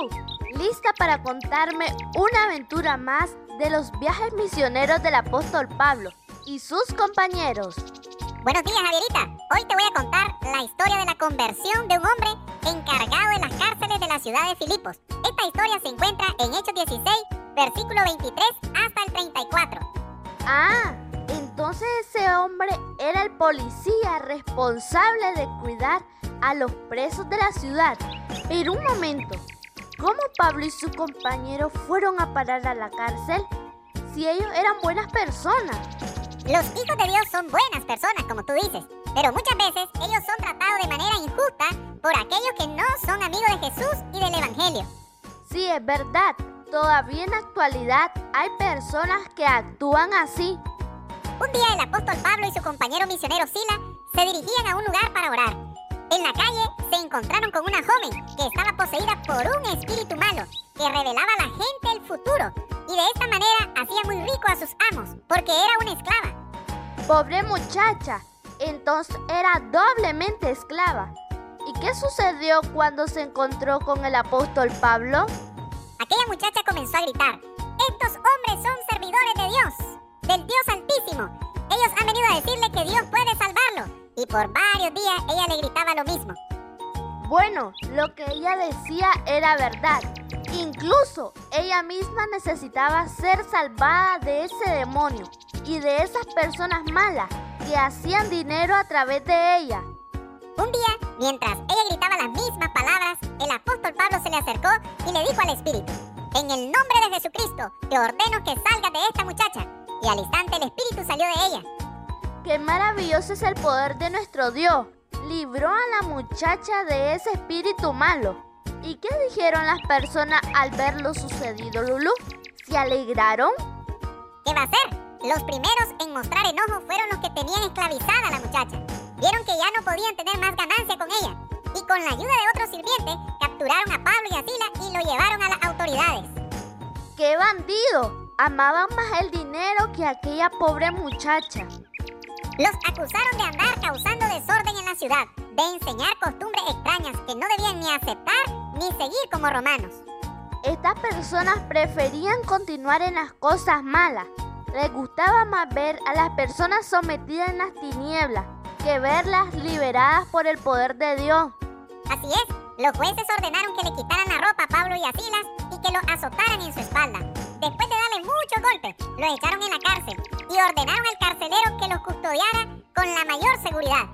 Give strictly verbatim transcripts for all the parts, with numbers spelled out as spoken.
Lulú, lista para contarme una aventura más de los viajes misioneros del apóstol Pablo y sus compañeros. Buenos días, Javierita. Hoy te voy a contar la historia de la conversión de un hombre encargado de las cárceles de la ciudad de Filipos. Esta historia se encuentra en Hechos dieciséis, versículo veintitrés hasta el treinta y cuatro. Ah, entonces ese hombre era el policía responsable de cuidar a los presos de la ciudad. Pero un momento, ¿cómo Pablo y su compañero fueron a parar a la cárcel si ellos eran buenas personas? Los hijos de Dios son buenas personas, como tú dices, pero muchas veces ellos son tratados de manera injusta por aquellos que no son amigos de Jesús y del Evangelio. Sí, es verdad. Todavía en la actualidad hay personas que actúan así. Un día el apóstol Pablo y su compañero misionero Silas se dirigían a un lugar para orar. En la calle se encontraron con una joven que estaba poseída por un espíritu malo que revelaba a la gente el futuro y de esta manera hacía muy rico a sus amos porque era una esclava. Pobre muchacha, entonces era doblemente esclava. ¿Y qué sucedió cuando se encontró con el apóstol Pablo? Aquella muchacha comenzó a gritar: «Estos hombres son servidores de Dios, del Dios Altísimo. Ellos han venido a decirle que Dios puede salvarlo». Y por varios días ella le gritaba lo mismo. Bueno, lo que ella decía era verdad. Incluso ella misma necesitaba ser salvada de ese demonio y de esas personas malas que hacían dinero a través de ella. Un día, mientras ella gritaba las mismas palabras, el apóstol Pablo se le acercó y le dijo al espíritu: «En el nombre de Jesucristo, te ordeno que salgas de esta muchacha». Y al instante el espíritu salió de ella. ¡Qué maravilloso es el poder de nuestro Dios! Libró a la muchacha de ese espíritu malo. ¿Y qué dijeron las personas al ver lo sucedido, Lulú? ¿Se alegraron? ¿Qué va a ser? Los primeros en mostrar enojo fueron los que tenían esclavizada a la muchacha. Vieron que ya no podían tener más ganancia con ella. Y con la ayuda de otros sirvientes, capturaron a Pablo y a Silas y lo llevaron a las autoridades. ¡Qué bandido! Amaban más el dinero que aquella pobre muchacha. Los acusaron de andar causando desorden en la ciudad, de enseñar costumbres extrañas que no debían ni aceptar ni seguir como romanos. Estas personas preferían continuar en las cosas malas. Les gustaba más ver a las personas sometidas en las tinieblas que verlas liberadas por el poder de Dios. Así es, los jueces ordenaron que le quitaran la ropa a Pablo y a Silas y que los azotaran en su espalda. Después de darle muchos golpes, los echaron en la cárcel y ordenaron al carcelero que los custodiara con la mayor seguridad.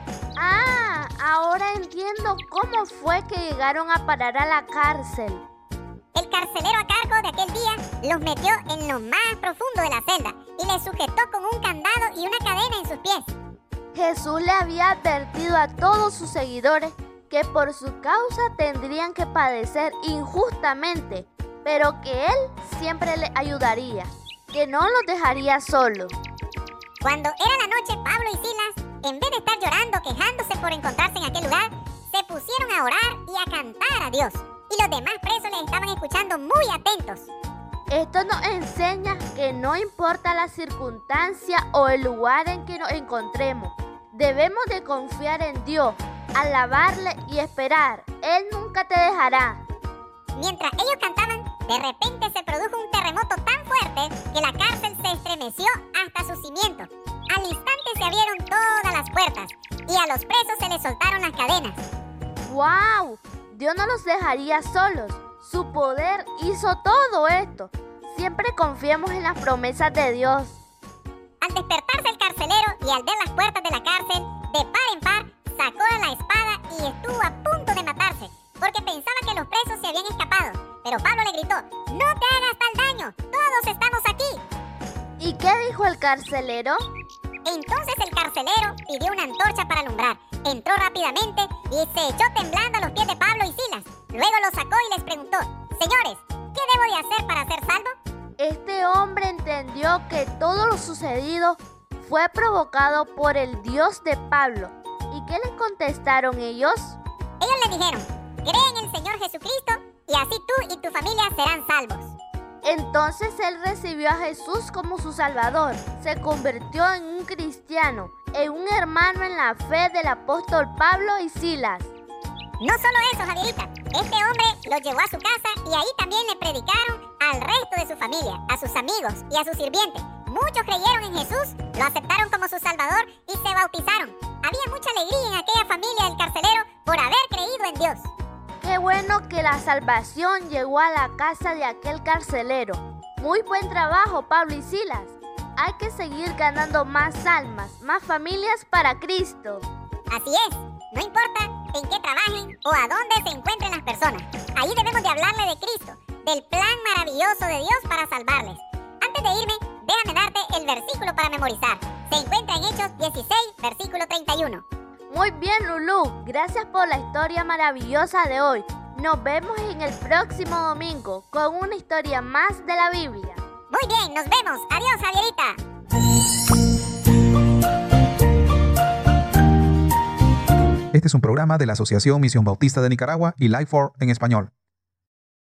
Ah, ahora entiendo cómo fue que llegaron a parar a la cárcel. El carcelero a cargo de aquel día los metió en lo más profundo de la celda y les sujetó con un candado y una cadena en sus pies. Jesús le había advertido a todos sus seguidores que por su causa tendrían que padecer injustamente, pero que Él siempre les ayudaría, que no los dejaría solos. Cuando era la noche, Pablo y Silas, en vez de estar llorando, quejándose por encontrarse en aquel lugar, se pusieron a orar y a cantar a Dios. Y los demás presos les estaban escuchando muy atentos. Esto nos enseña que no importa la circunstancia o el lugar en que nos encontremos, debemos de confiar en Dios, alabarle y esperar. Él nunca te dejará. Mientras ellos cantaban, de repente se produjo un terremoto tan fuerte que la cárcel se estremeció hasta sus cimientos. Al instante se abrieron todas las puertas y a los presos se les soltaron las cadenas. ¡Wow! Dios no los dejaría solos. Su poder hizo todo esto. Siempre confiemos en las promesas de Dios. Al despertarse el carcelero y al ver las puertas de la cárcel, de par en par, sacó la espada y estuvo a punto de matarse, porque pensaba que los presos se habían escapado. Pero Pablo le gritó: «No te hagas tal daño, todos estamos aquí». ¿Y qué dijo el carcelero? Entonces el carcelero pidió una antorcha para alumbrar, entró rápidamente y se echó temblando a los pies de Pablo y Silas. Luego los sacó y les preguntó: «Señores, ¿qué debo de hacer para ser salvo?». Este hombre entendió que todo lo sucedido fue provocado por el Dios de Pablo. ¿Y qué les contestaron ellos? Ellos le dijeron: «Cree en el Señor Jesucristo y así tú y tu familia serán salvos». Entonces él recibió a Jesús como su Salvador, se convirtió en un cristiano, en un hermano en la fe del apóstol Pablo y Silas. No solo eso, Javierita, Este hombre los llevó a su casa y ahí también le predicaron al resto de su familia, a sus amigos y a sus sirvientes. Muchos creyeron en Jesús, lo aceptaron como su Salvador y se bautizaron. Había mucha alegría en aquella familia del carcelero por haber creído en Dios. Qué bueno que la salvación llegó a la casa de aquel carcelero. Muy buen trabajo, Pablo y Silas. Hay que seguir ganando más almas, más familias para Cristo. Así es, no importa en qué trabajen o a dónde se encuentren las personas. Ahí debemos de hablarle de Cristo, del plan maravilloso de Dios para salvarles. Antes de irme, déjame darte el versículo para memorizar. Se encuentra en Hechos dieciséis, versículo treinta y uno. Muy bien, Lulú. Gracias por la historia maravillosa de hoy. Nos vemos en el próximo domingo con una historia más de la Biblia. Muy bien, nos vemos. Adiós, Javierita. Este es un programa de la Asociación Misión Bautista de Nicaragua y Life for en español.